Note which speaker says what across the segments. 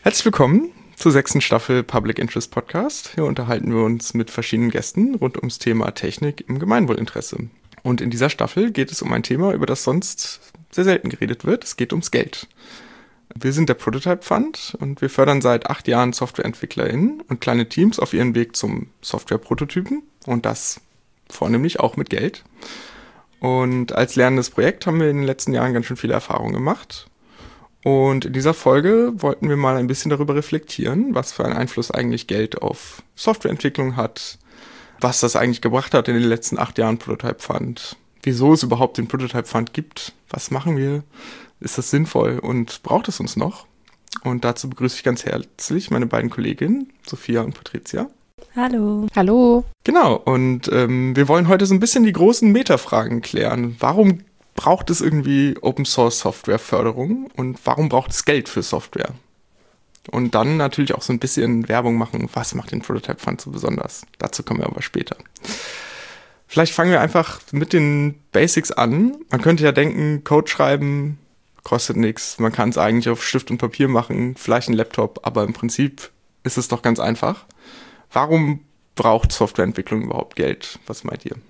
Speaker 1: Herzlich willkommen zur 6. Staffel Public Interest Podcast. Hier unterhalten wir uns mit verschiedenen Gästen rund ums Thema Technik im Gemeinwohlinteresse. Und in dieser Staffel geht es um ein Thema, über das sonst sehr selten geredet wird. Es geht ums Geld. Wir sind der Prototype Fund und wir fördern seit 8 Jahren SoftwareentwicklerInnen und kleine Teams auf ihren Weg zum Softwareprototypen und das vornehmlich auch mit Geld. Und als lernendes Projekt haben wir in den letzten Jahren ganz schön viele Erfahrungen gemacht. Und in dieser Folge wollten wir mal ein bisschen darüber reflektieren, was für einen Einfluss eigentlich Geld auf Softwareentwicklung hat, was das eigentlich gebracht hat in den letzten 8 Jahren Prototype Fund, wieso es überhaupt den Prototype Fund gibt, was machen wir, ist das sinnvoll und braucht es uns noch? Und dazu begrüße ich ganz herzlich meine beiden Kolleginnen, Sophia und Patricia.
Speaker 2: Hallo. Hallo.
Speaker 1: Genau, und wir wollen heute so ein bisschen die großen Metafragen klären. Warum braucht es irgendwie Open-Source-Software-Förderung und warum braucht es Geld für Software? Und dann natürlich auch so ein bisschen Werbung machen, was macht den Prototype Fund so besonders? Dazu kommen wir aber später. Vielleicht fangen wir einfach mit den Basics an. Man könnte ja denken, Code schreiben kostet nichts. Man kann es eigentlich auf Stift und Papier machen, vielleicht ein Laptop, aber im Prinzip ist es doch ganz einfach. Warum braucht Softwareentwicklung überhaupt Geld? Was meint ihr?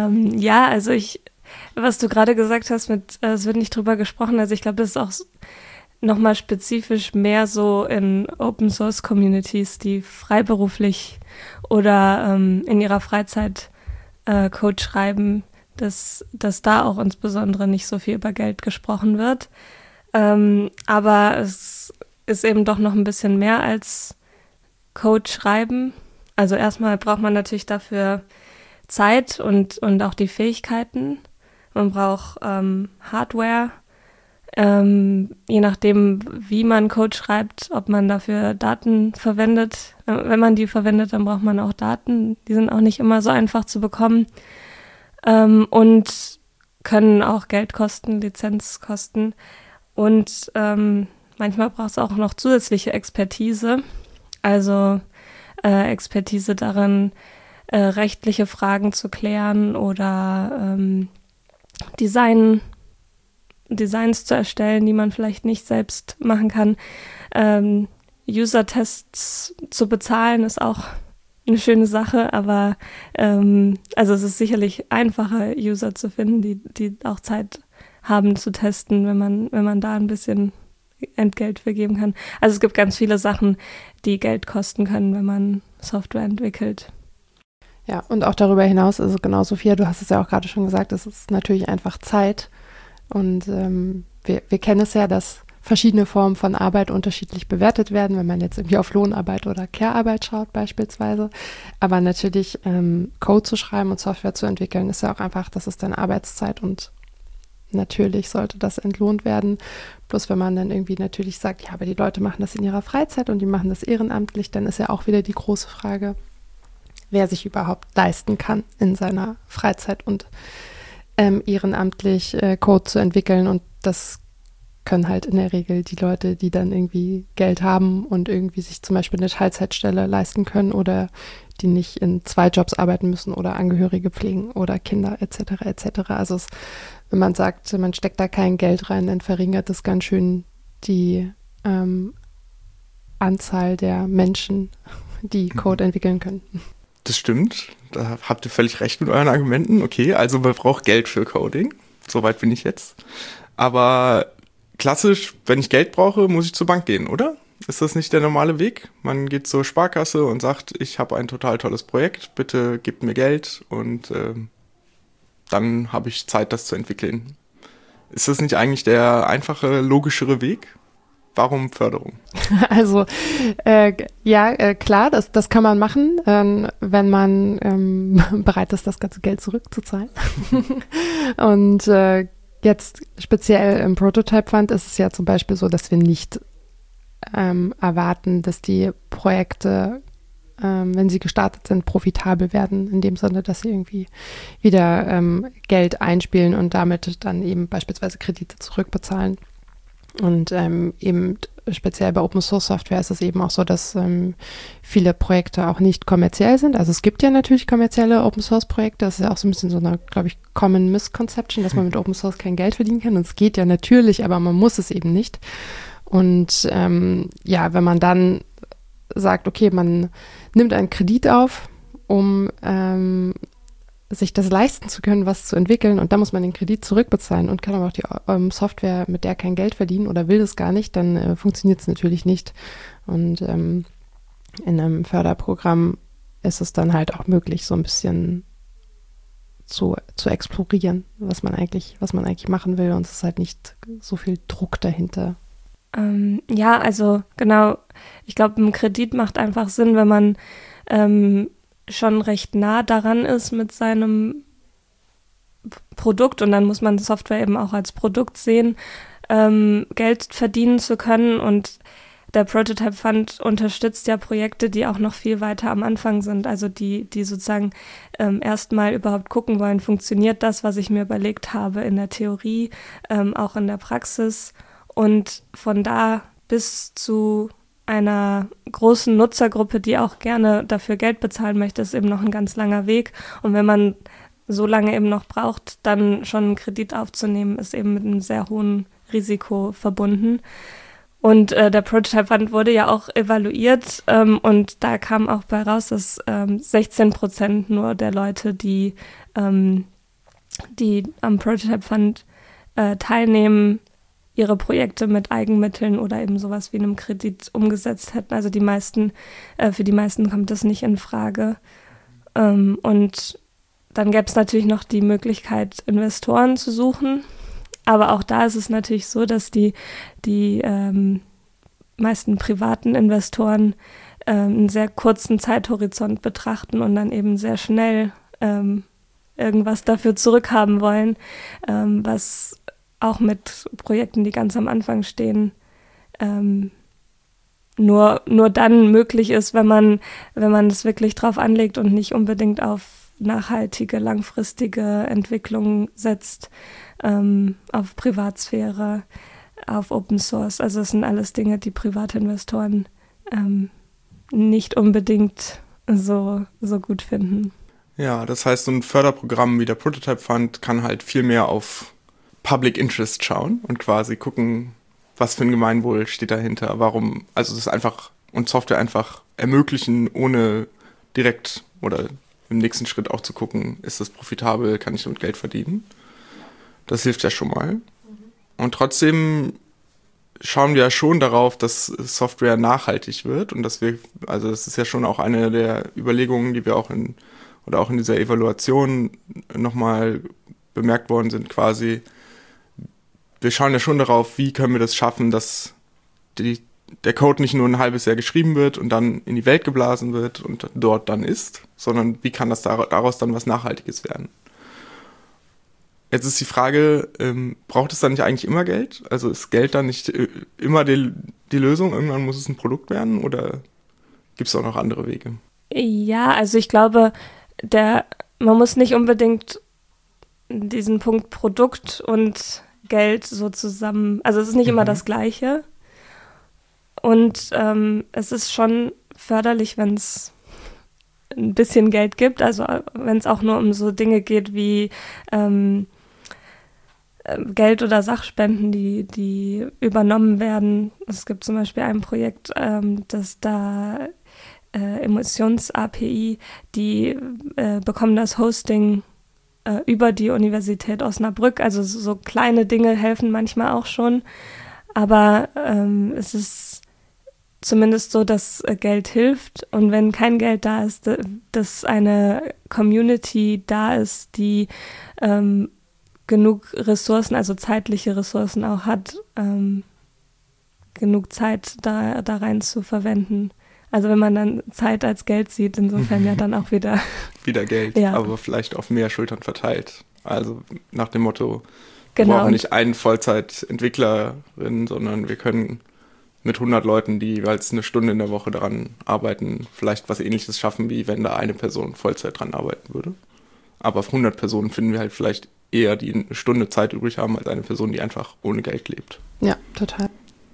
Speaker 2: Was du gerade gesagt hast, es wird nicht drüber gesprochen, also ich glaube, das ist auch nochmal spezifisch mehr so in Open-Source-Communities, die freiberuflich oder in ihrer Freizeit Code schreiben, dass da auch insbesondere nicht so viel über Geld gesprochen wird. Aber es ist eben doch noch ein bisschen mehr als Code schreiben. Also erstmal braucht man natürlich dafür Zeit und auch die Fähigkeiten. Man braucht Hardware, je nachdem, wie man Code schreibt, ob man dafür Daten verwendet. Wenn man die verwendet, dann braucht man auch Daten. Die sind auch nicht immer so einfach zu bekommen und können auch Geld kosten, Lizenz kosten. Und manchmal braucht es auch noch zusätzliche Expertise, also Expertise darin, rechtliche Fragen zu klären oder Designs zu erstellen, die man vielleicht nicht selbst machen kann. User-Tests zu bezahlen ist auch eine schöne Sache, aber also es ist sicherlich einfacher, User zu finden, die auch Zeit haben zu testen, wenn man da ein bisschen Entgelt für geben kann. Also es gibt ganz viele Sachen, die Geld kosten können, wenn man Software entwickelt.
Speaker 3: Ja, und auch darüber hinaus, also genau, Sophia, du hast es ja auch gerade schon gesagt, es ist natürlich einfach Zeit. Und wir kennen es ja, dass verschiedene Formen von Arbeit unterschiedlich bewertet werden, wenn man jetzt irgendwie auf Lohnarbeit oder Care-Arbeit schaut beispielsweise. Aber natürlich Code zu schreiben und Software zu entwickeln, ist ja auch einfach, das ist dann Arbeitszeit und natürlich sollte das entlohnt werden. Bloß wenn man dann irgendwie natürlich sagt, ja, aber die Leute machen das in ihrer Freizeit und die machen das ehrenamtlich, dann ist ja auch wieder die große Frage, wer sich überhaupt leisten kann, in seiner Freizeit und ehrenamtlich Code zu entwickeln. Und das können halt in der Regel die Leute, die dann irgendwie Geld haben und irgendwie sich zum Beispiel eine Teilzeitstelle leisten können oder die nicht in 2 Jobs arbeiten müssen oder Angehörige pflegen oder Kinder etc. etc. Also wenn man sagt, man steckt da kein Geld rein, dann verringert das ganz schön die Anzahl der Menschen, die Code entwickeln können.
Speaker 1: Das stimmt, da habt ihr völlig recht mit euren Argumenten. Okay, also man braucht Geld für Coding, soweit bin ich jetzt. Aber klassisch, wenn ich Geld brauche, muss ich zur Bank gehen, oder? Ist das nicht der normale Weg? Man geht zur Sparkasse und sagt, ich habe ein total tolles Projekt, bitte gebt mir Geld und dann habe ich Zeit, das zu entwickeln. Ist das nicht eigentlich der einfache, logischere Weg? Warum Förderung?
Speaker 3: Also klar, das kann man machen, wenn man bereit ist, das ganze Geld zurückzuzahlen. Und jetzt speziell im Prototype Fund ist es ja zum Beispiel so, dass wir nicht erwarten, dass die Projekte, wenn sie gestartet sind, profitabel werden, in dem Sinne, dass sie irgendwie wieder Geld einspielen und damit dann eben beispielsweise Kredite zurückbezahlen. Und eben speziell bei Open Source Software ist es eben auch so, dass viele Projekte auch nicht kommerziell sind. Also es gibt ja natürlich kommerzielle Open Source Projekte. Das ist ja auch so ein bisschen so eine, glaube ich, Common Misconception, dass man mit Open Source kein Geld verdienen kann. Und es geht ja natürlich, aber man muss es eben nicht. Und wenn man dann sagt, okay, man nimmt einen Kredit auf, um sich das leisten zu können, was zu entwickeln, und dann muss man den Kredit zurückbezahlen und kann aber auch die Software, mit der kein Geld verdienen oder will das gar nicht, dann funktioniert es natürlich nicht. Und in einem Förderprogramm ist es dann halt auch möglich, so ein bisschen zu explorieren, was man eigentlich machen will, und es ist halt nicht so viel Druck dahinter.
Speaker 2: Also genau, ich glaube, ein Kredit macht einfach Sinn, wenn man schon recht nah daran ist mit seinem Produkt, und dann muss man Software eben auch als Produkt sehen, Geld verdienen zu können, und der Prototype Fund unterstützt ja Projekte, die auch noch viel weiter am Anfang sind, also die sozusagen erstmal überhaupt gucken wollen, funktioniert das, was ich mir überlegt habe in der Theorie, auch in der Praxis, und von da bis zu einer großen Nutzergruppe, die auch gerne dafür Geld bezahlen möchte, ist eben noch ein ganz langer Weg. Und wenn man so lange eben noch braucht, dann schon einen Kredit aufzunehmen, ist eben mit einem sehr hohen Risiko verbunden. Und der Prototype Fund wurde ja auch evaluiert, und da kam auch bei raus, dass 16% nur der Leute, die am Prototype Fund teilnehmen, ihre Projekte mit Eigenmitteln oder eben sowas wie einem Kredit umgesetzt hätten. Also für die meisten kommt das nicht in Frage. Und dann gäbe es natürlich noch die Möglichkeit, Investoren zu suchen. Aber auch da ist es natürlich so, dass die meisten privaten Investoren einen sehr kurzen Zeithorizont betrachten und dann eben sehr schnell irgendwas dafür zurückhaben wollen, was auch mit Projekten, die ganz am Anfang stehen, nur dann möglich ist, wenn man es wirklich drauf anlegt und nicht unbedingt auf nachhaltige, langfristige Entwicklung setzt, auf Privatsphäre, auf Open Source. Also das sind alles Dinge, die private Investoren nicht unbedingt so gut finden.
Speaker 1: Ja, das heißt, so ein Förderprogramm wie der Prototype Fund kann halt viel mehr auf Public Interest schauen und quasi gucken, was für ein Gemeinwohl steht dahinter, warum, also das einfach und Software einfach ermöglichen, ohne direkt oder im nächsten Schritt auch zu gucken, ist das profitabel, kann ich damit Geld verdienen. Das hilft ja schon mal. Und trotzdem schauen wir ja schon darauf, dass Software nachhaltig wird und dass wir, also das ist ja schon auch eine der Überlegungen, die wir auch in dieser Evaluation nochmal bemerkt worden sind, quasi. Wir schauen ja schon darauf, wie können wir das schaffen, dass der Code nicht nur ein halbes Jahr geschrieben wird und dann in die Welt geblasen wird und dort dann ist, sondern wie kann das daraus dann was Nachhaltiges werden? Jetzt ist die Frage, braucht es dann nicht eigentlich immer Geld? Also ist Geld dann nicht immer die Lösung? Irgendwann muss es ein Produkt werden oder gibt es auch noch andere Wege?
Speaker 2: Ja, also ich glaube, man muss nicht unbedingt diesen Punkt Produkt und Geld so zusammen, also es ist nicht immer das Gleiche. Und es ist schon förderlich, wenn es ein bisschen Geld gibt, also wenn es auch nur um so Dinge geht wie Geld oder Sachspenden, die übernommen werden. Es gibt zum Beispiel ein Projekt, das da Emissions-API, die bekommen das Hosting über die Universität Osnabrück. Also so kleine Dinge helfen manchmal auch schon. Aber es ist zumindest so, dass Geld hilft. Und wenn kein Geld da ist, dass eine Community da ist, die genug Ressourcen, also zeitliche Ressourcen auch hat, genug Zeit da rein zu verwenden. Also wenn man dann Zeit als Geld sieht, insofern ja dann auch wieder
Speaker 1: Geld, ja. Aber vielleicht auf mehr Schultern verteilt. Also nach dem Motto, wir
Speaker 2: genau.
Speaker 1: brauchen nicht einen Vollzeit-Entwicklerin, sondern wir können mit 100 Leuten, die jeweils eine Stunde in der Woche daran arbeiten, vielleicht was Ähnliches schaffen, wie wenn da eine Person Vollzeit dran arbeiten würde. Aber auf 100 Personen finden wir halt vielleicht eher, die eine Stunde Zeit übrig haben, als eine Person, die einfach ohne Geld lebt.
Speaker 3: Ja, total.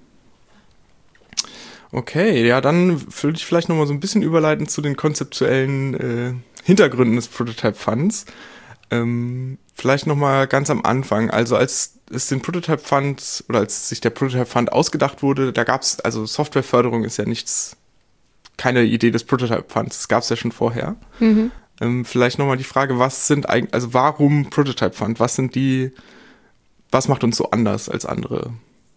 Speaker 1: Okay, ja, dann würde ich vielleicht nochmal so ein bisschen überleiten zu den konzeptuellen Hintergründen des Prototype Funds. Vielleicht nochmal ganz am Anfang, also als es den Prototype Fund oder als sich der Prototype Fund ausgedacht wurde, da gab es, also Softwareförderung ist ja keine Idee des Prototype Funds, das gab es ja schon vorher. Vielleicht nochmal die Frage, warum Prototype Fund? Was macht uns so anders als andere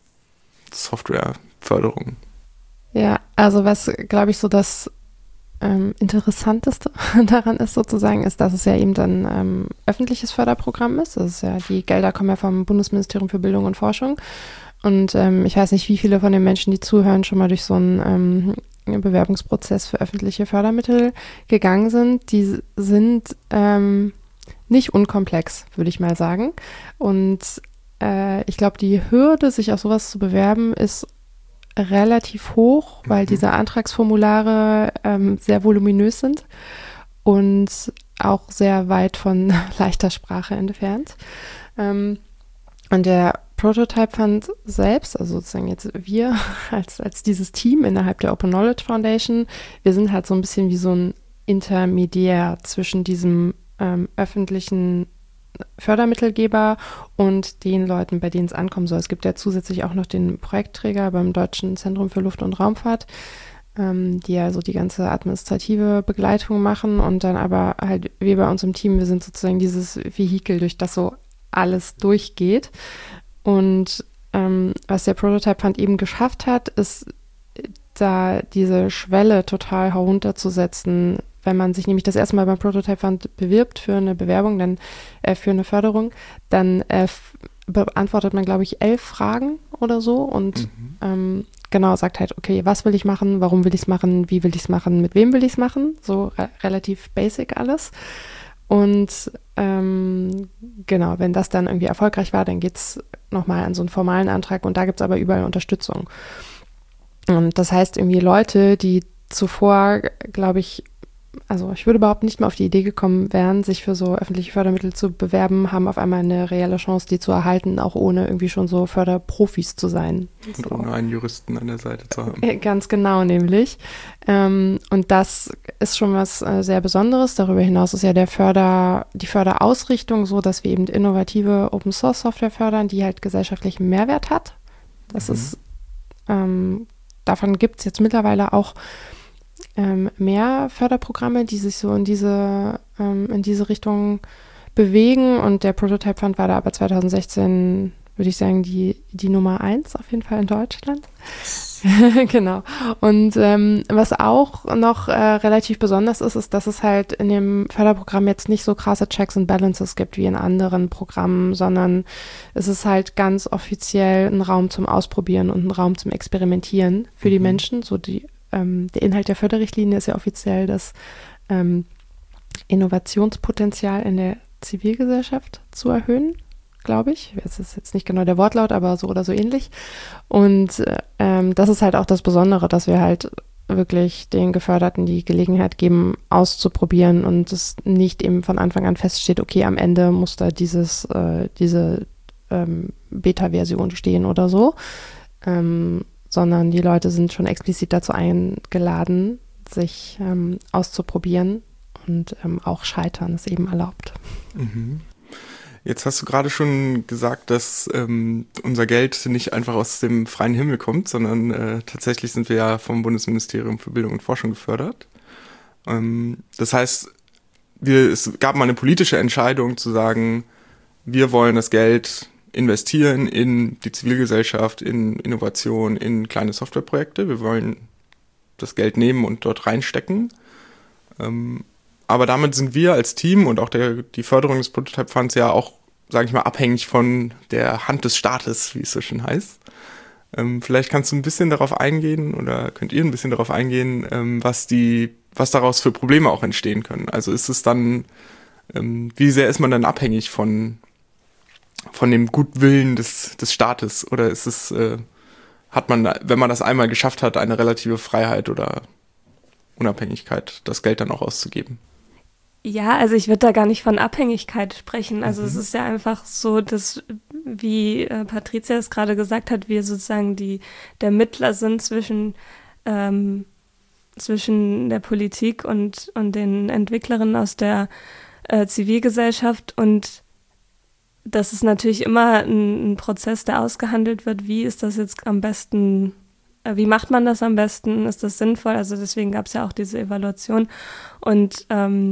Speaker 1: Softwareförderungen?
Speaker 3: Ja, also was, glaube ich, so das Interessanteste daran ist sozusagen, ist, dass es ja eben ein öffentliches Förderprogramm ist. Das ist ja, die Gelder kommen ja vom Bundesministerium für Bildung und Forschung. Und ich weiß nicht, wie viele von den Menschen, die zuhören, schon mal durch so einen Bewerbungsprozess für öffentliche Fördermittel gegangen sind. Die sind nicht unkomplex, würde ich mal sagen. Und ich glaube, die Hürde, sich auf sowas zu bewerben, ist relativ hoch, weil diese Antragsformulare sehr voluminös sind und auch sehr weit von leichter Sprache entfernt. Und der Prototype Fund selbst, also sozusagen jetzt wir als dieses Team innerhalb der Open Knowledge Foundation, wir sind halt so ein bisschen wie so ein Intermediär zwischen diesem öffentlichen Fördermittelgeber und den Leuten, bei denen es ankommen soll. Es gibt ja zusätzlich auch noch den Projektträger beim Deutschen Zentrum für Luft- und Raumfahrt, die ja so die ganze administrative Begleitung machen und dann aber halt wir bei uns im Team, wir sind sozusagen dieses Vehikel, durch das so alles durchgeht. Und was der Prototype Fund eben geschafft hat, ist da diese Schwelle total herunterzusetzen. Wenn man sich nämlich das erste Mal beim Prototype Fund bewirbt für eine Bewerbung, dann für eine Förderung, dann beantwortet man, glaube ich, 11 Fragen oder so und genau sagt halt, okay, was will ich machen, warum will ich es machen, wie will ich es machen, mit wem will ich es machen, so relativ basic alles. Und genau, wenn das dann irgendwie erfolgreich war, dann geht es nochmal an so einen formalen Antrag und da gibt es aber überall Unterstützung. Und das heißt irgendwie Leute, die zuvor, glaube ich, also ich würde überhaupt nicht mehr auf die Idee gekommen wären, sich für so öffentliche Fördermittel zu bewerben, haben auf einmal eine reelle Chance, die zu erhalten, auch ohne irgendwie schon so Förderprofis zu sein.
Speaker 1: Und so. Ohne einen Juristen an der Seite zu haben.
Speaker 3: Ganz genau, nämlich. Und das ist schon was sehr Besonderes. Darüber hinaus ist ja die Förderausrichtung so, dass wir eben innovative Open-Source-Software fördern, die halt gesellschaftlichen Mehrwert hat. Das ist, davon gibt es jetzt mittlerweile auch mehr Förderprogramme, die sich so in diese Richtung bewegen und der Prototype Fund war da aber 2016, würde ich sagen, die Nummer 1 auf jeden Fall in Deutschland. Genau. Und was auch noch relativ besonders ist, dass es halt in dem Förderprogramm jetzt nicht so krasse Checks and Balances gibt wie in anderen Programmen, sondern es ist halt ganz offiziell ein Raum zum Ausprobieren und ein Raum zum Experimentieren für die Menschen, so der Inhalt der Förderrichtlinie ist ja offiziell das Innovationspotenzial in der Zivilgesellschaft zu erhöhen, glaube ich. Das ist jetzt nicht genau der Wortlaut, aber so oder so ähnlich. Und das ist halt auch das Besondere, dass wir halt wirklich den Geförderten die Gelegenheit geben, auszuprobieren und es nicht eben von Anfang an feststeht, okay, am Ende muss da diese Beta-Version stehen oder so. Sondern die Leute sind schon explizit dazu eingeladen, sich auszuprobieren und auch Scheitern ist eben erlaubt.
Speaker 1: Jetzt hast du gerade schon gesagt, dass unser Geld nicht einfach aus dem freien Himmel kommt, sondern tatsächlich sind wir ja vom Bundesministerium für Bildung und Forschung gefördert. Das heißt, es gab mal eine politische Entscheidung zu sagen, wir wollen das Geld investieren in die Zivilgesellschaft, in Innovation, in kleine Softwareprojekte. Wir wollen das Geld nehmen und dort reinstecken. Aber damit sind wir als Team und auch die Förderung des Prototype Funds ja auch, sage ich mal, abhängig von der Hand des Staates, wie es so schön heißt. Vielleicht kannst du ein bisschen darauf eingehen oder könnt ihr ein bisschen darauf eingehen, was daraus für Probleme auch entstehen können. Also ist es dann, wie sehr ist man dann abhängig von dem Gutwillen des Staates oder ist es, hat man, wenn man das einmal geschafft hat, eine relative Freiheit oder Unabhängigkeit, das Geld dann auch auszugeben?
Speaker 2: Ja, also ich würde da gar nicht von Abhängigkeit sprechen. Also es ist ja einfach so, dass, wie Patricia es gerade gesagt hat, wir sozusagen der Mittler sind zwischen der Politik und den Entwicklerinnen aus der Zivilgesellschaft und das ist natürlich immer ein Prozess, der ausgehandelt wird. Wie ist das jetzt am besten, wie macht man das am besten? Ist das sinnvoll? Also deswegen gab es ja auch diese Evaluation. Und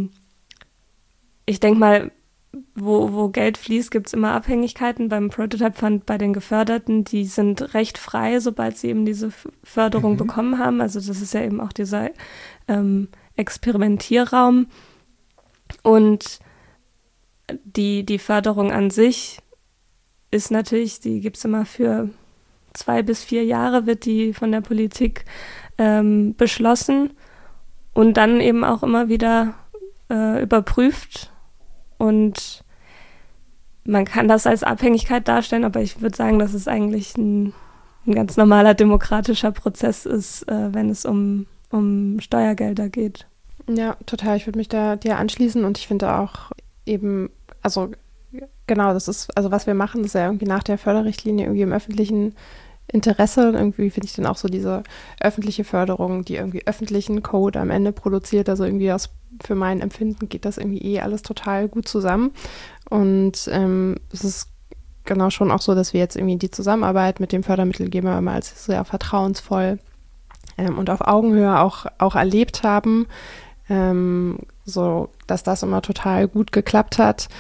Speaker 2: ich denke mal, wo Geld fließt, gibt es immer Abhängigkeiten. Beim Prototype Fund bei den Geförderten, die sind recht frei, sobald sie eben diese Förderung bekommen haben. Also das ist ja eben auch dieser Experimentierraum. Und die Förderung an sich ist natürlich, die gibt es immer für 2 bis 4 Jahre, wird die von der Politik beschlossen und dann eben auch immer wieder überprüft. Und man kann das als Abhängigkeit darstellen, aber ich würde sagen, dass es eigentlich ein ganz normaler demokratischer Prozess ist, wenn es um Steuergelder geht.
Speaker 3: Ja, total. Ich würde mich da dir anschließen und ich finde auch eben, also genau, das ist, also was wir machen, ist ja irgendwie nach der Förderrichtlinie irgendwie im öffentlichen Interesse. Und irgendwie finde ich dann auch so diese öffentliche Förderung, die irgendwie öffentlichen Code am Ende produziert. Also irgendwie für mein Empfinden geht das irgendwie alles total gut zusammen. Und es ist genau schon auch so, dass wir jetzt irgendwie die Zusammenarbeit mit dem Fördermittelgeber immer als sehr vertrauensvoll und auf Augenhöhe auch erlebt haben. So, dass das immer total gut geklappt hat.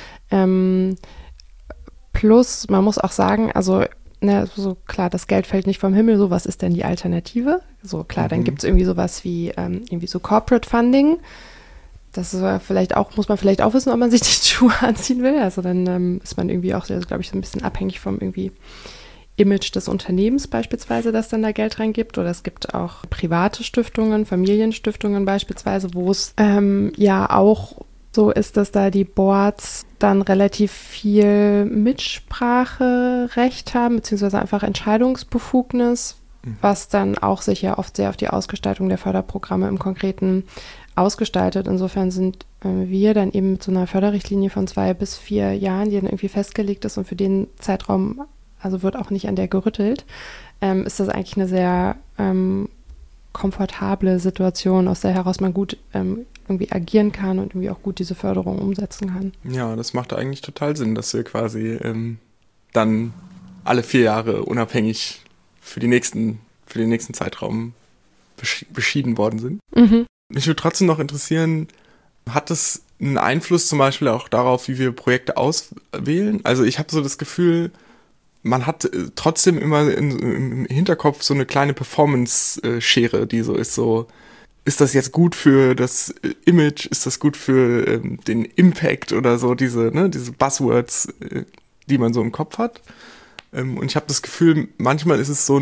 Speaker 3: Plus, man muss auch sagen, also so klar, das Geld fällt nicht vom Himmel, so was ist denn die Alternative? So klar, dann gibt es irgendwie sowas wie irgendwie so Corporate Funding. Das ist vielleicht auch, muss man vielleicht auch wissen, ob man sich die Schuhe anziehen will. Also dann ist man irgendwie auch, glaube ich, so ein bisschen abhängig vom irgendwie Image des Unternehmens beispielsweise, das dann da Geld reingibt. Oder es gibt auch private Stiftungen, Familienstiftungen beispielsweise, wo es ja auch so ist, dass da die Boards dann relativ viel Mitspracherecht haben, beziehungsweise einfach Entscheidungsbefugnis, was dann auch sich ja oft sehr auf die Ausgestaltung der Förderprogramme im Konkreten ausgestaltet. Insofern sind wir dann eben mit so einer Förderrichtlinie von 2 bis 4 Jahren, die dann irgendwie festgelegt ist und für den Zeitraum, also wird auch nicht an der gerüttelt, ist das eigentlich eine sehr komfortable Situation, aus der heraus man gut irgendwie agieren kann und irgendwie auch gut diese Förderung umsetzen kann.
Speaker 1: Ja, das macht eigentlich total Sinn, dass wir quasi dann alle 4 Jahre unabhängig für den nächsten Zeitraum beschieden worden sind. Mich würde trotzdem noch interessieren, hat das einen Einfluss zum Beispiel auch darauf, wie wir Projekte auswählen? Also ich habe so das Gefühl, man hat trotzdem immer im Hinterkopf so eine kleine Performance-Schere, die so ist, ist das jetzt gut für das Image, ist das gut für den Impact oder so, diese Buzzwords, die man so im Kopf hat. Und ich habe das Gefühl, manchmal ist es so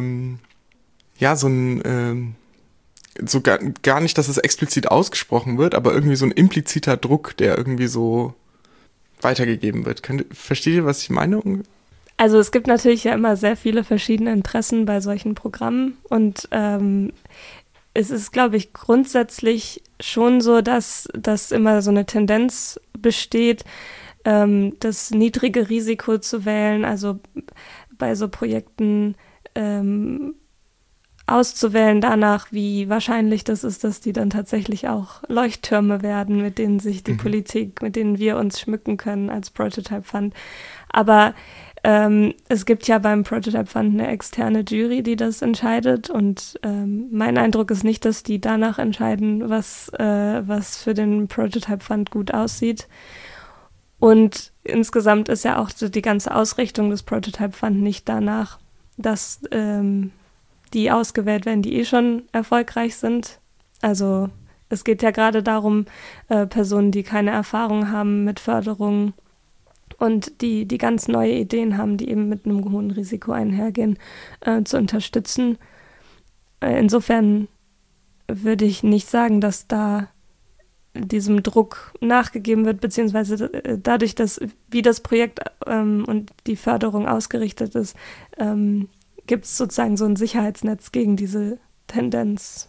Speaker 1: gar nicht, dass es explizit ausgesprochen wird, aber irgendwie so ein impliziter Druck, der irgendwie so weitergegeben wird. Versteht ihr, was ich meine?
Speaker 2: Also es gibt natürlich ja immer sehr viele verschiedene Interessen bei solchen Programmen und es ist, glaube ich, grundsätzlich schon so, dass immer so eine Tendenz besteht, das niedrige Risiko zu wählen, also bei so Projekten auszuwählen danach, wie wahrscheinlich das ist, dass die dann tatsächlich auch Leuchttürme werden, mit denen sich die Politik, mit denen wir uns schmücken können als Prototype Fund. Aber es gibt ja beim Prototype Fund eine externe Jury, die das entscheidet und mein Eindruck ist nicht, dass die danach entscheiden, was für den Prototype Fund gut aussieht. Und insgesamt ist ja auch so die ganze Ausrichtung des Prototype Fund nicht danach, dass die ausgewählt werden, die schon erfolgreich sind. Also es geht ja gerade darum, Personen, die keine Erfahrung haben mit Förderung und die ganz neue Ideen haben, die eben mit einem hohen Risiko einhergehen, zu unterstützen. Insofern würde ich nicht sagen, dass da diesem Druck nachgegeben wird, beziehungsweise dadurch, dass wie das Projekt und die Förderung ausgerichtet ist, gibt es sozusagen so ein Sicherheitsnetz gegen diese Tendenz.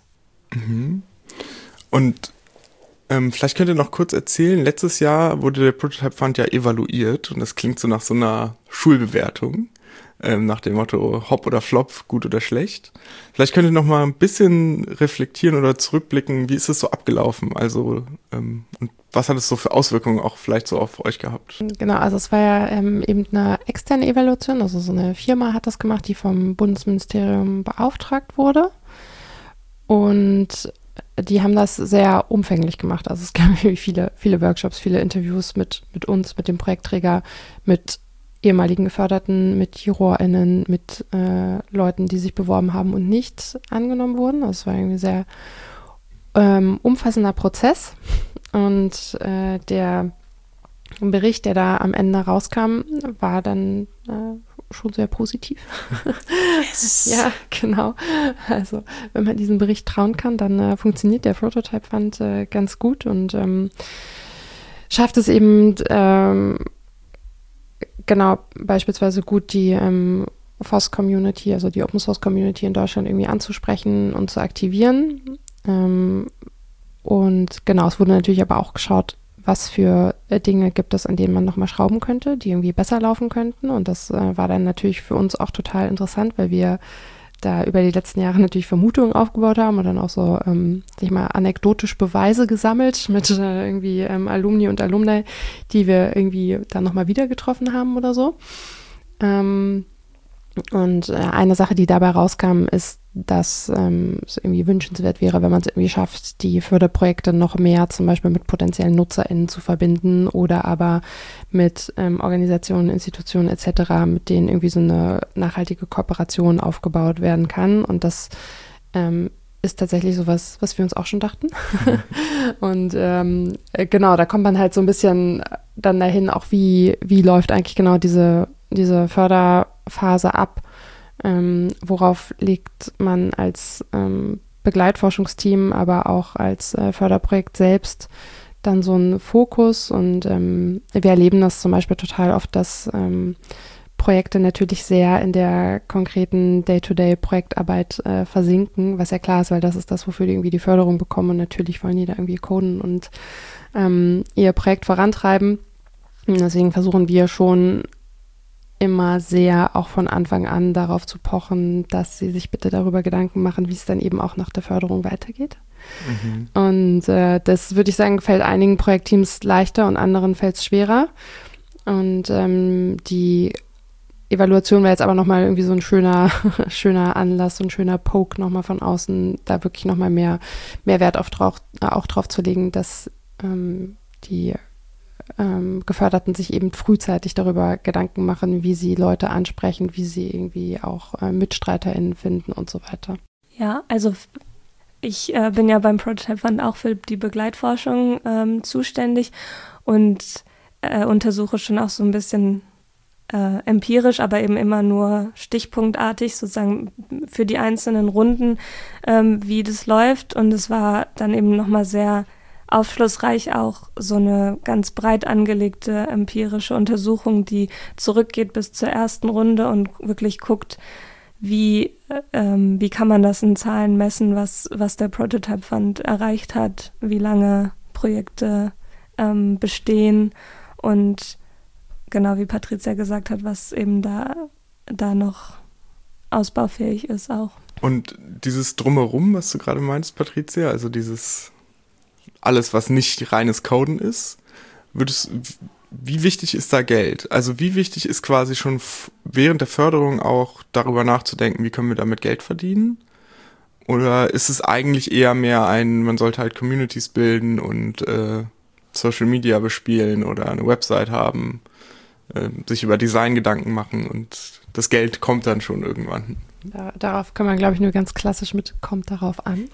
Speaker 1: Und vielleicht könnt ihr noch kurz erzählen, letztes Jahr wurde der Prototype Fund ja evaluiert und das klingt so nach so einer Schulbewertung. nach dem Motto Hop oder Flop, gut oder schlecht. Vielleicht könnt ihr noch mal ein bisschen reflektieren oder zurückblicken, wie ist es so abgelaufen? Also und was hat es so für Auswirkungen auch vielleicht so auf euch gehabt?
Speaker 3: Genau, also es war ja eben eine externe Evaluation, also so eine Firma hat das gemacht, die vom Bundesministerium beauftragt wurde. Und die haben das sehr umfänglich gemacht. Also es gab viele Workshops, viele Interviews mit uns, mit dem Projektträger, mit ehemaligen Geförderten, mit JurorInnen, mit Leuten, die sich beworben haben und nicht angenommen wurden. Also es war irgendwie sehr umfassender Prozess. Und der Bericht, der da am Ende rauskam, war dann schon sehr positiv.
Speaker 2: Yes.
Speaker 3: Ja, genau. Also wenn man diesem Bericht trauen kann, dann funktioniert der Prototype Fund ganz gut und schafft es eben genau beispielsweise gut die FOSS-Community, also die Open-Source-Community in Deutschland irgendwie anzusprechen und zu aktivieren. Und genau, es wurde natürlich aber auch geschaut, was für Dinge gibt es, an denen man nochmal schrauben könnte, die irgendwie besser laufen könnten. Und das war dann natürlich für uns auch total interessant, weil wir da über die letzten Jahre natürlich Vermutungen aufgebaut haben und dann auch so, sag ich mal, anekdotisch Beweise gesammelt mit irgendwie Alumni und Alumni, die wir irgendwie dann nochmal wieder getroffen haben oder so. Und eine Sache, die dabei rauskam, ist, dass es irgendwie wünschenswert wäre, wenn man es irgendwie schafft, die Förderprojekte noch mehr zum Beispiel mit potenziellen NutzerInnen zu verbinden oder aber mit Organisationen, Institutionen etc., mit denen irgendwie so eine nachhaltige Kooperation aufgebaut werden kann. Und das ist tatsächlich sowas, was wir uns auch schon dachten. Und genau, da kommt man halt so ein bisschen dann dahin, auch wie läuft eigentlich genau diese Förderphase ab. Worauf legt man als Begleitforschungsteam, aber auch als Förderprojekt selbst dann so einen Fokus und wir erleben das zum Beispiel total oft, dass Projekte natürlich sehr in der konkreten Day-to-Day-Projektarbeit versinken, was ja klar ist, weil das ist das, wofür die irgendwie die Förderung bekommen und natürlich wollen die da irgendwie coden und ihr Projekt vorantreiben. Und deswegen versuchen wir schon immer sehr auch von Anfang an darauf zu pochen, dass sie sich bitte darüber Gedanken machen, wie es dann eben auch nach der Förderung weitergeht. Mhm. Und das würde ich sagen, fällt einigen Projektteams leichter und anderen fällt es schwerer. Und die Evaluation war jetzt aber nochmal irgendwie so ein schöner Anlass, so ein schöner Poke nochmal von außen, da wirklich nochmal mehr Wert auch drauf zu legen, dass die Geförderten sich eben frühzeitig darüber Gedanken machen, wie sie Leute ansprechen, wie sie irgendwie auch MitstreiterInnen finden und so weiter.
Speaker 2: Ja, also ich bin ja beim Prototype Fund auch für die Begleitforschung zuständig und untersuche schon auch so ein bisschen empirisch, aber eben immer nur stichpunktartig sozusagen für die einzelnen Runden, wie das läuft. Und es war dann eben nochmal sehr aufschlussreich auch so eine ganz breit angelegte empirische Untersuchung, die zurückgeht bis zur ersten Runde und wirklich guckt, wie kann man das in Zahlen messen, was der Prototype Fund erreicht hat, wie lange Projekte bestehen und genau wie Patricia gesagt hat, was eben da noch ausbaufähig ist auch.
Speaker 1: Und dieses Drumherum, was du gerade meinst, Patricia, also dieses alles, was nicht reines Coden ist, wie wichtig ist da Geld? Also wie wichtig ist quasi schon während der Förderung auch darüber nachzudenken, wie können wir damit Geld verdienen? Oder ist es eigentlich eher mehr man sollte halt Communities bilden und Social Media bespielen oder eine Website haben, sich über Design Gedanken machen und das Geld kommt dann schon irgendwann?
Speaker 3: Darauf kann man, glaube ich, nur ganz klassisch mit kommt darauf an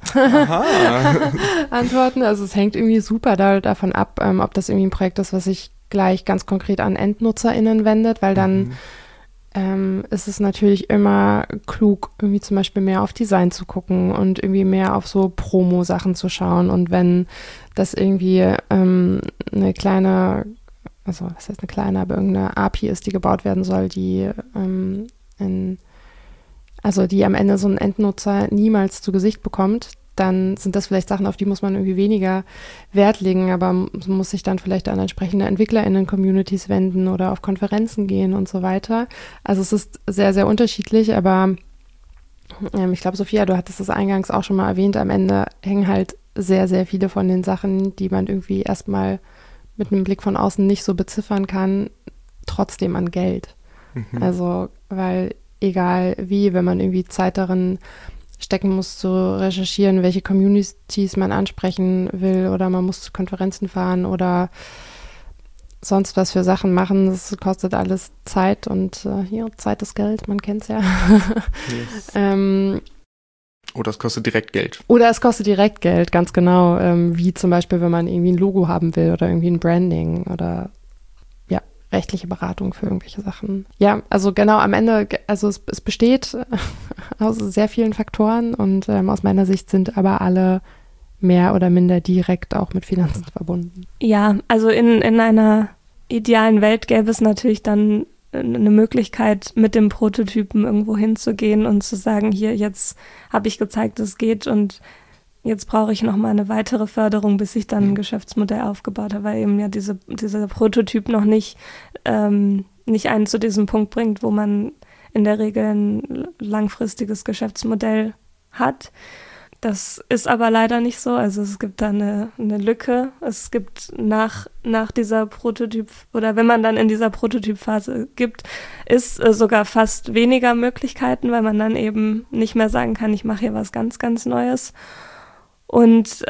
Speaker 3: antworten. Also es hängt irgendwie super davon ab, ob das irgendwie ein Projekt ist, was sich gleich ganz konkret an EndnutzerInnen wendet, weil dann ist es natürlich immer klug, irgendwie zum Beispiel mehr auf Design zu gucken und irgendwie mehr auf so Promo-Sachen zu schauen. Und wenn das irgendwie eine kleine, also was heißt eine kleine, aber irgendeine API ist, die gebaut werden soll, die die am Ende so ein Endnutzer niemals zu Gesicht bekommt, dann sind das vielleicht Sachen, auf die muss man irgendwie weniger Wert legen, aber man muss sich dann vielleicht an entsprechende EntwicklerInnen-Communities wenden oder auf Konferenzen gehen und so weiter. Also es ist sehr, sehr unterschiedlich, aber ich glaube, Sophia, du hattest es eingangs auch schon mal erwähnt, am Ende hängen halt sehr, sehr viele von den Sachen, die man irgendwie erstmal mit einem Blick von außen nicht so beziffern kann, trotzdem an Geld. Also, weil egal wie, wenn man irgendwie Zeit darin stecken muss, zu recherchieren, welche Communities man ansprechen will oder man muss zu Konferenzen fahren oder sonst was für Sachen machen, das kostet alles Zeit und hier, Zeit ist Geld, man kennt es ja.
Speaker 1: Yes. Oder es kostet direkt Geld.
Speaker 3: Oder es kostet direkt Geld, ganz genau. Wie zum Beispiel, wenn man irgendwie ein Logo haben will oder irgendwie ein Branding oder ja, rechtliche Beratung für irgendwelche Sachen. Ja, also genau am Ende, also es besteht aus sehr vielen Faktoren und aus meiner Sicht sind aber alle mehr oder minder direkt auch mit Finanzen verbunden.
Speaker 2: Ja, also in einer idealen Welt gäbe es natürlich dann eine Möglichkeit, mit dem Prototypen irgendwo hinzugehen und zu sagen, hier, jetzt habe ich gezeigt, es geht und jetzt brauche ich nochmal eine weitere Förderung, bis ich dann ein Geschäftsmodell aufgebaut habe, weil eben ja dieser Prototyp noch nicht einen zu diesem Punkt bringt, wo man in der Regel ein langfristiges Geschäftsmodell hat. Das ist aber leider nicht so. Also es gibt da eine Lücke. Es gibt nach dieser Prototyp oder wenn man dann in dieser Prototypphase gibt, ist sogar fast weniger Möglichkeiten, weil man dann eben nicht mehr sagen kann, ich mache hier was ganz, ganz Neues. Und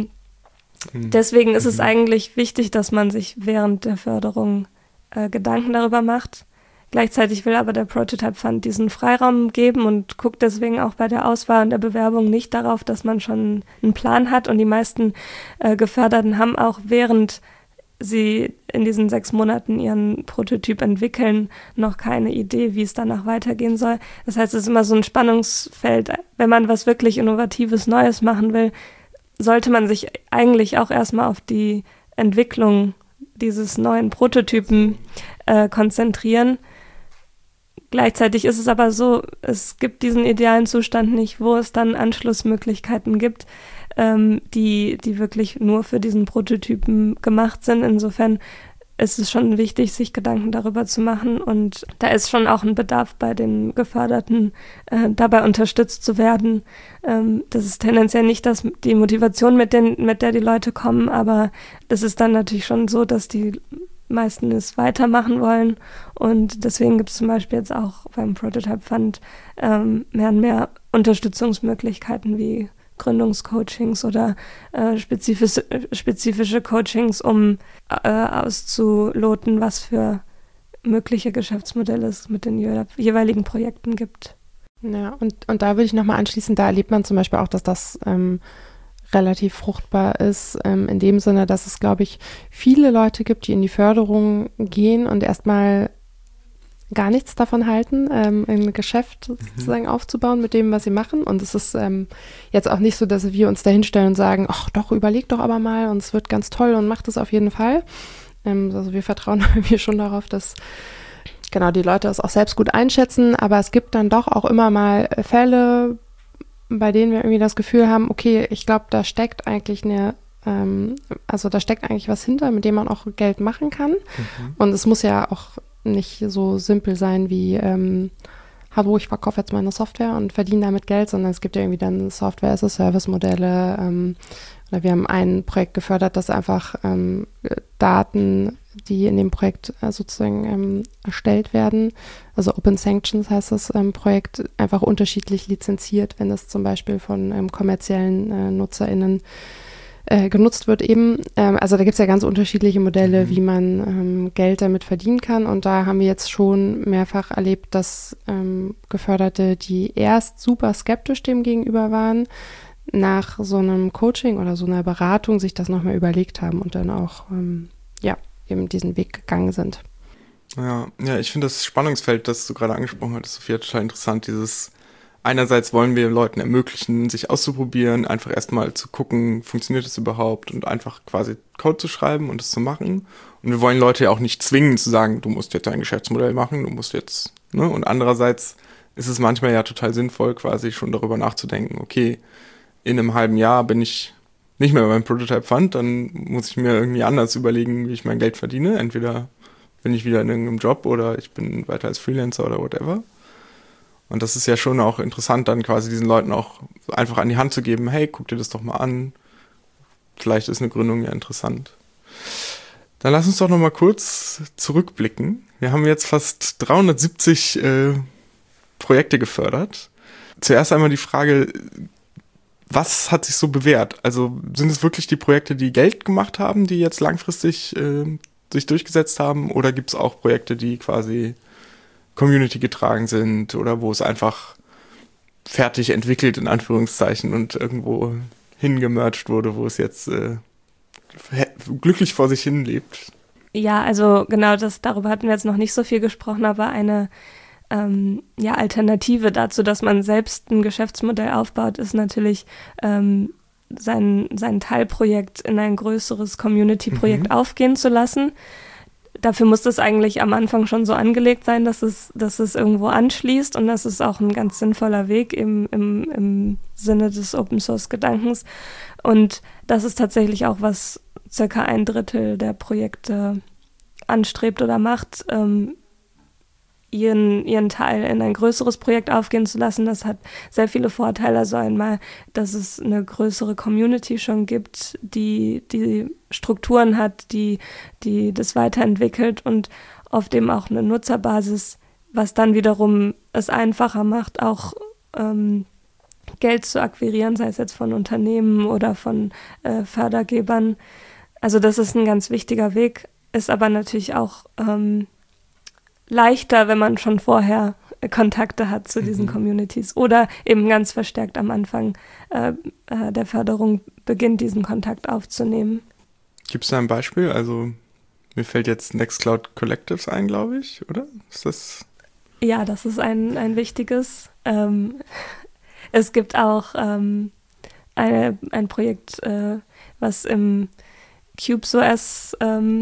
Speaker 2: deswegen ist es eigentlich wichtig, dass man sich während der Förderung Gedanken darüber macht. Gleichzeitig will aber der Prototype Fund diesen Freiraum geben und guckt deswegen auch bei der Auswahl und der Bewerbung nicht darauf, dass man schon einen Plan hat. Und die meisten Geförderten haben auch, während sie in diesen 6 Monaten ihren Prototyp entwickeln, noch keine Idee, wie es danach weitergehen soll. Das heißt, es ist immer so ein Spannungsfeld. Wenn man was wirklich Innovatives, Neues machen will, sollte man sich eigentlich auch erstmal auf die Entwicklung dieses neuen Prototypen konzentrieren. Gleichzeitig ist es aber so, es gibt diesen idealen Zustand nicht, wo es dann Anschlussmöglichkeiten gibt, die wirklich nur für diesen Prototypen gemacht sind. Insofern ist es schon wichtig, sich Gedanken darüber zu machen und da ist schon auch ein Bedarf bei den Geförderten, dabei unterstützt zu werden. Das ist tendenziell nicht die Motivation, mit der die Leute kommen, aber das ist dann natürlich schon so, dass die meisten es weitermachen wollen und deswegen gibt es zum Beispiel jetzt auch beim Prototype Fund mehr und mehr Unterstützungsmöglichkeiten wie Gründungscoachings oder spezifische Coachings, um auszuloten, was für mögliche Geschäftsmodelle es mit den jeweiligen Projekten gibt.
Speaker 3: Ja, und da würde ich nochmal anschließen, da erlebt man zum Beispiel auch, dass das relativ fruchtbar ist, in dem Sinne, dass es, glaube ich, viele Leute gibt, die in die Förderung gehen und erstmal gar nichts davon halten, ein Geschäft sozusagen aufzubauen mit dem, was sie machen. Und es ist jetzt auch nicht so, dass wir uns da hinstellen und sagen, ach doch, überleg doch aber mal und es wird ganz toll und macht es auf jeden Fall. Also wir vertrauen irgendwie schon darauf, dass genau die Leute es auch selbst gut einschätzen, aber es gibt dann doch auch immer mal Fälle, bei denen wir irgendwie das Gefühl haben, okay, ich glaube, da steckt eigentlich da steckt eigentlich was hinter, mit dem man auch Geld machen kann. Und es muss ja auch nicht so simpel sein wie, hallo, ich verkaufe jetzt meine Software und verdiene damit Geld, sondern es gibt ja irgendwie dann Software-as-a-Service-Modelle. Oder wir haben ein Projekt gefördert, das einfach Daten, die in dem Projekt sozusagen erstellt werden, also Open Sanctions heißt das Projekt, einfach unterschiedlich lizenziert, wenn es zum Beispiel von kommerziellen NutzerInnen genutzt wird eben. Also da gibt es ja ganz unterschiedliche Modelle, wie man Geld damit verdienen kann. Und da haben wir jetzt schon mehrfach erlebt, dass Geförderte, die erst super skeptisch dem gegenüber waren, nach so einem Coaching oder so einer Beratung sich das nochmal überlegt haben und dann auch eben diesen Weg gegangen sind.
Speaker 1: Ja, ich finde das Spannungsfeld, das du gerade angesprochen hattest, Sophia, total interessant. Einerseits wollen wir Leuten ermöglichen, sich auszuprobieren, einfach erstmal zu gucken, funktioniert das überhaupt und einfach quasi Code zu schreiben und es zu machen. Und wir wollen Leute ja auch nicht zwingen zu sagen, du musst jetzt ein Geschäftsmodell machen, du musst jetzt, Und andererseits ist es manchmal ja total sinnvoll, quasi schon darüber nachzudenken, okay, in einem halben Jahr bin ich nicht mehr beim Prototype Fund, dann muss ich mir irgendwie anders überlegen, wie ich mein Geld verdiene. Entweder bin ich wieder in irgendeinem Job oder ich bin weiter als Freelancer oder whatever. Und das ist ja schon auch interessant, dann quasi diesen Leuten auch einfach an die Hand zu geben, hey, guck dir das doch mal an. Vielleicht ist eine Gründung ja interessant. Dann lass uns doch noch mal kurz zurückblicken. Wir haben jetzt fast 370 Projekte gefördert. Zuerst einmal die Frage, was hat sich so bewährt? Also sind es wirklich die Projekte, die Geld gemacht haben, die jetzt langfristig sich durchgesetzt haben? Oder gibt es auch Projekte, die quasi Community getragen sind oder wo es einfach fertig entwickelt, in Anführungszeichen, und irgendwo hingemerged wurde, wo es jetzt glücklich vor sich hin lebt?
Speaker 2: Ja, also genau, darüber hatten wir jetzt noch nicht so viel gesprochen, aber eine Alternative dazu, dass man selbst ein Geschäftsmodell aufbaut, ist natürlich sein Teilprojekt in ein größeres Community-Projekt aufgehen zu lassen. Dafür muss das eigentlich am Anfang schon so angelegt sein, dass es irgendwo anschließt, und das ist auch ein ganz sinnvoller Weg im Sinne des Open-Source-Gedankens. Und das ist tatsächlich auch, was circa 1/3 der Projekte anstrebt oder macht, ihren Teil in ein größeres Projekt aufgehen zu lassen. Das hat sehr viele Vorteile. Also einmal, dass es eine größere Community schon gibt, die Strukturen hat, die das weiterentwickelt, und oft eben auch eine Nutzerbasis, was dann wiederum es einfacher macht, auch Geld zu akquirieren, sei es jetzt von Unternehmen oder von Fördergebern. Also das ist ein ganz wichtiger Weg, ist aber natürlich auch leichter, wenn man schon vorher Kontakte hat zu diesen Communities oder eben ganz verstärkt am Anfang der Förderung beginnt, diesen Kontakt aufzunehmen.
Speaker 1: Gibt es da ein Beispiel? Also mir fällt jetzt Nextcloud Collectives ein, glaube ich, oder? Ist das?
Speaker 2: Ja, das ist ein wichtiges. Es gibt auch ein Projekt, was im CubeSOS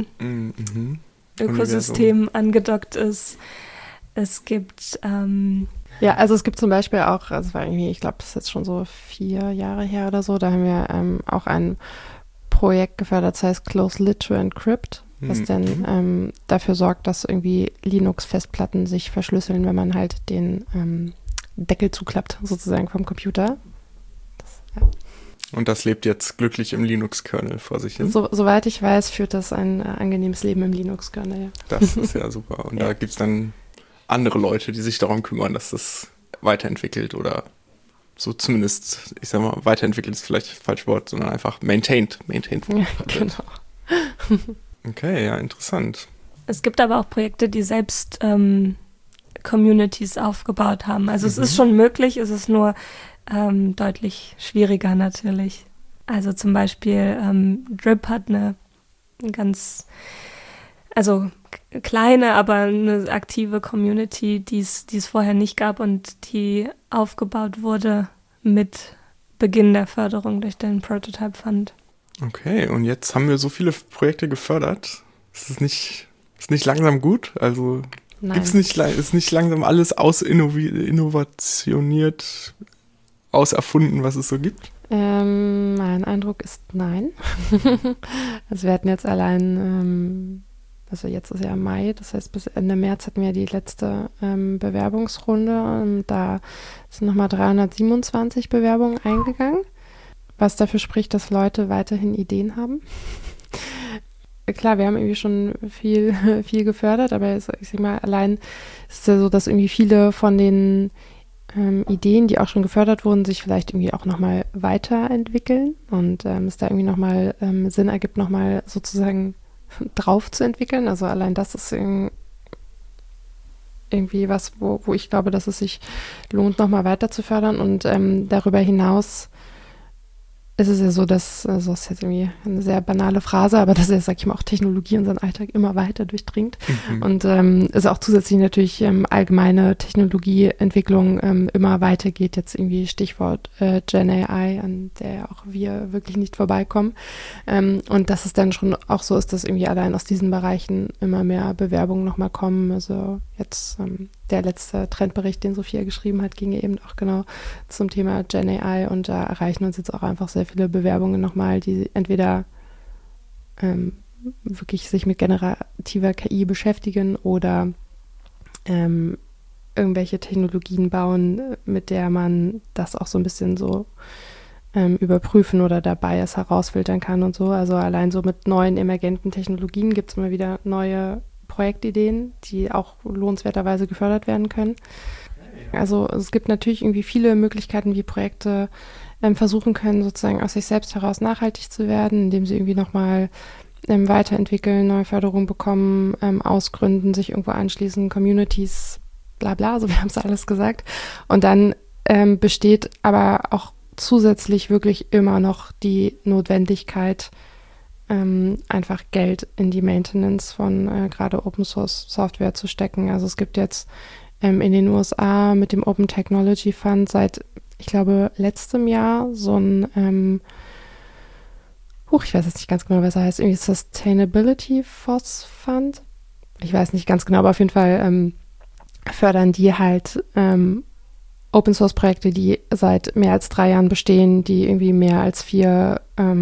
Speaker 2: Ökosystem angedockt ist. Es gibt
Speaker 3: ja, also es gibt zum Beispiel auch, also war irgendwie, ich glaube, das ist jetzt schon so 4 Jahre her oder so, da haben wir auch ein Projekt gefördert, das heißt Close Lit to Encrypt, was dann dafür sorgt, dass irgendwie Linux-Festplatten sich verschlüsseln, wenn man halt den Deckel zuklappt, sozusagen vom Computer.
Speaker 1: Und das lebt jetzt glücklich im Linux-Kernel vor sich hin?
Speaker 3: Soweit ich weiß, führt das ein angenehmes Leben im Linux-Kernel. Ja.
Speaker 1: Das ist ja super. Und da gibt es dann andere Leute, die sich darum kümmern, dass das weiterentwickelt oder so zumindest, ich sag mal, weiterentwickelt ist vielleicht das falsche Wort, sondern einfach maintained
Speaker 3: Ja, genau.
Speaker 1: Okay, ja, interessant.
Speaker 2: Es gibt aber auch Projekte, die selbst Communities aufgebaut haben. Also es ist schon möglich, es ist nur deutlich schwieriger natürlich. Also zum Beispiel Drip hat eine ganz, also kleine, aber eine aktive Community, die es vorher nicht gab und die aufgebaut wurde mit Beginn der Förderung durch den Prototype Fund.
Speaker 1: Okay, und jetzt haben wir so viele Projekte gefördert. Ist nicht langsam gut? Also ist nicht langsam alles innovationiert, auserfunden, was es so gibt?
Speaker 3: Mein Eindruck ist nein. Also wir hatten jetzt allein, also jetzt ist ja Mai, das heißt bis Ende März hatten wir die letzte Bewerbungsrunde und da sind nochmal 327 Bewerbungen eingegangen, was dafür spricht, dass Leute weiterhin Ideen haben. Klar, wir haben irgendwie schon viel gefördert, aber ich sag mal, allein ist es ja so, dass irgendwie viele von den Ideen, die auch schon gefördert wurden, sich vielleicht irgendwie auch nochmal weiterentwickeln und es da irgendwie nochmal Sinn ergibt, nochmal sozusagen drauf zu entwickeln. Also allein das ist irgendwie was, wo ich glaube, dass es sich lohnt, nochmal weiter zu fördern. Und darüber hinaus ist es ja so, dass, also das ist jetzt irgendwie eine sehr banale Phrase, aber dass sag ich mal, auch Technologie unseren Alltag immer weiter durchdringt. Und es auch zusätzlich natürlich allgemeine Technologieentwicklung immer weitergeht. Jetzt irgendwie Stichwort Gen AI, an der auch wir wirklich nicht vorbeikommen. Und dass es dann schon auch so ist, dass irgendwie allein aus diesen Bereichen immer mehr Bewerbungen nochmal kommen. Also jetzt der letzte Trendbericht, den Sophia geschrieben hat, ging eben auch genau zum Thema Gen AI und da erreichen uns jetzt auch einfach sehr viele Bewerbungen nochmal, die entweder wirklich sich mit generativer KI beschäftigen oder irgendwelche Technologien bauen, mit der man das auch so ein bisschen so überprüfen oder dabei es herausfiltern kann und so. Also allein so mit neuen emergenten Technologien gibt es immer wieder neue Projektideen, die auch lohnenswerterweise gefördert werden können. Also es gibt natürlich irgendwie viele Möglichkeiten, wie Projekte versuchen können, sozusagen aus sich selbst heraus nachhaltig zu werden, indem sie irgendwie nochmal weiterentwickeln, neue Förderung bekommen, ausgründen, sich irgendwo anschließen, Communities, bla bla, so wir haben es alles gesagt. Und dann besteht aber auch zusätzlich wirklich immer noch die Notwendigkeit, einfach Geld in die Maintenance von gerade Open Source Software zu stecken. Also es gibt jetzt in den USA mit dem Open Technology Fund seit, ich glaube, letztem Jahr so ein ich weiß jetzt nicht ganz genau, was er heißt, irgendwie Sustainability FOSS Fund. Ich weiß nicht ganz genau, aber auf jeden Fall fördern die halt Open-Source-Projekte, die seit mehr als 3 Jahren bestehen, die irgendwie mehr als 4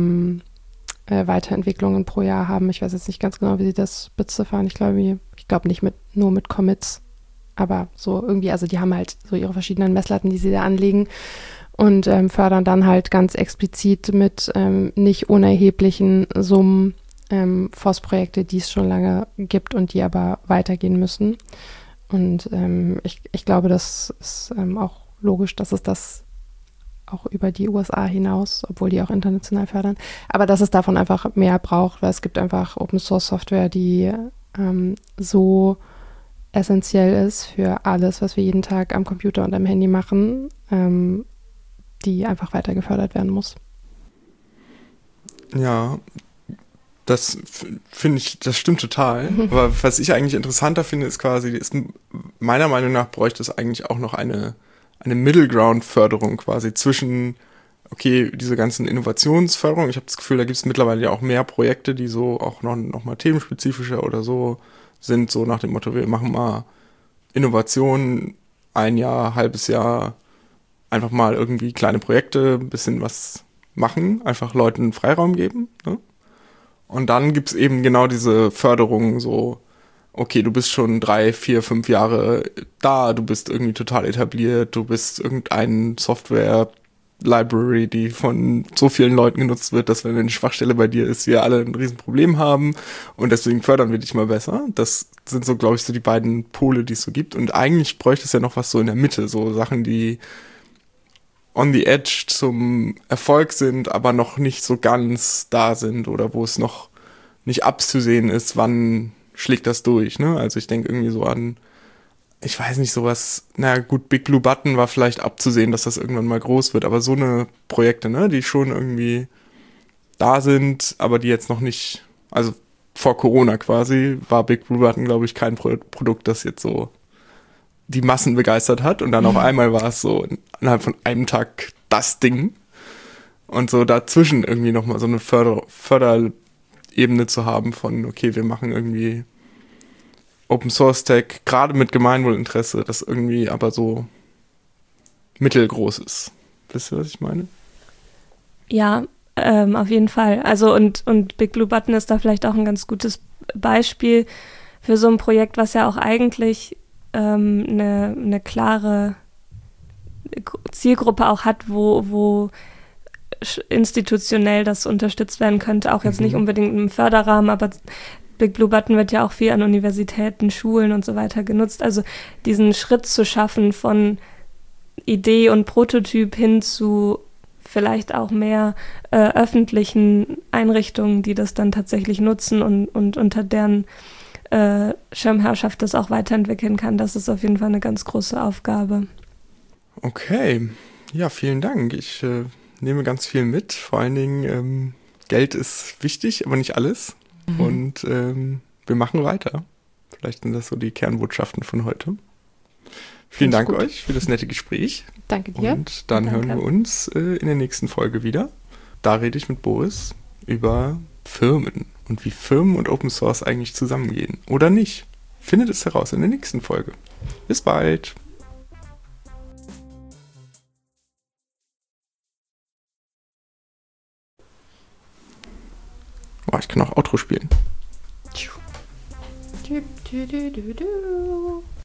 Speaker 3: Weiterentwicklungen pro Jahr haben. Ich weiß jetzt nicht ganz genau, wie sie das beziffern. Ich glaube nicht nur mit Commits, aber so irgendwie, also die haben halt so ihre verschiedenen Messlatten, die sie da anlegen und fördern dann halt ganz explizit mit nicht unerheblichen Summen FOSS-Projekte, die es schon lange gibt und die aber weitergehen müssen. Und ich glaube, das ist auch logisch, dass es das auch über die USA hinaus, obwohl die auch international fördern, aber dass es davon einfach mehr braucht, weil es gibt einfach Open-Source-Software, die so essentiell ist für alles, was wir jeden Tag am Computer und am Handy machen, die einfach weiter gefördert werden muss.
Speaker 1: Ja, das finde ich, das stimmt total. Aber was ich eigentlich interessanter finde, ist quasi, meiner Meinung nach bräuchte es eigentlich auch noch eine Middle-Ground-Förderung quasi zwischen, okay, diese ganzen Innovationsförderung. Ich habe das Gefühl, da gibt es mittlerweile ja auch mehr Projekte, die so auch noch mal themenspezifischer oder so sind, so nach dem Motto, wir machen mal Innovation, 1 Jahr, halbes Jahr, einfach mal irgendwie kleine Projekte, ein bisschen was machen, einfach Leuten Freiraum geben, ne? Und dann gibt's eben genau diese Förderung so, okay, du bist schon 3, 4, 5 Jahre da, du bist irgendwie total etabliert, du bist irgendein Software-Library, die von so vielen Leuten genutzt wird, dass wenn eine Schwachstelle bei dir ist, wir alle ein Riesenproblem haben und deswegen fördern wir dich mal besser. Das sind so, glaube ich, so die beiden Pole, die es so gibt. Und eigentlich bräuchte es ja noch was so in der Mitte, so Sachen, die on the edge zum Erfolg sind, aber noch nicht so ganz da sind oder wo es noch nicht abzusehen ist, wann schlägt das durch, ne? Also ich denke irgendwie so an, ich weiß nicht, sowas, na gut, Big Blue Button war vielleicht abzusehen, dass das irgendwann mal groß wird, aber so eine Projekte, ne, die schon irgendwie da sind, aber die jetzt noch nicht, also vor Corona quasi, war Big Blue Button, glaube ich, kein Produkt, das jetzt so die Massen begeistert hat und dann auf einmal war es so innerhalb von einem Tag das Ding und so dazwischen irgendwie nochmal so eine Förderebene zu haben von, okay, wir machen irgendwie Open Source Tech, gerade mit Gemeinwohlinteresse, das irgendwie aber so mittelgroß ist. Wisst ihr, was ich meine?
Speaker 2: Ja, auf jeden Fall. Also und Big Blue Button ist da vielleicht auch ein ganz gutes Beispiel für so ein Projekt, was ja auch eigentlich eine klare Zielgruppe auch hat, wo institutionell das unterstützt werden könnte, auch jetzt nicht unbedingt im Förderrahmen, aber Big Blue Button wird ja auch viel an Universitäten, Schulen und so weiter genutzt. Also diesen Schritt zu schaffen von Idee und Prototyp hin zu vielleicht auch mehr öffentlichen Einrichtungen, die das dann tatsächlich nutzen und unter deren Schirmherrschaft das auch weiterentwickeln kann. Das ist auf jeden Fall eine ganz große Aufgabe.
Speaker 1: Okay, ja, vielen Dank. Ich nehme ganz viel mit. Vor allen Dingen, Geld ist wichtig, aber nicht alles. Und wir machen weiter. Vielleicht sind das so die Kernbotschaften von heute. Vielen Dank euch für das nette Gespräch.
Speaker 3: Danke dir.
Speaker 1: Und dann hören wir uns in der nächsten Folge wieder. Da rede ich mit Boris über Firmen und wie Firmen und Open Source eigentlich zusammengehen. Oder nicht. findet es heraus in der nächsten Folge. Bis bald. Oh, ich kann auch Outro spielen.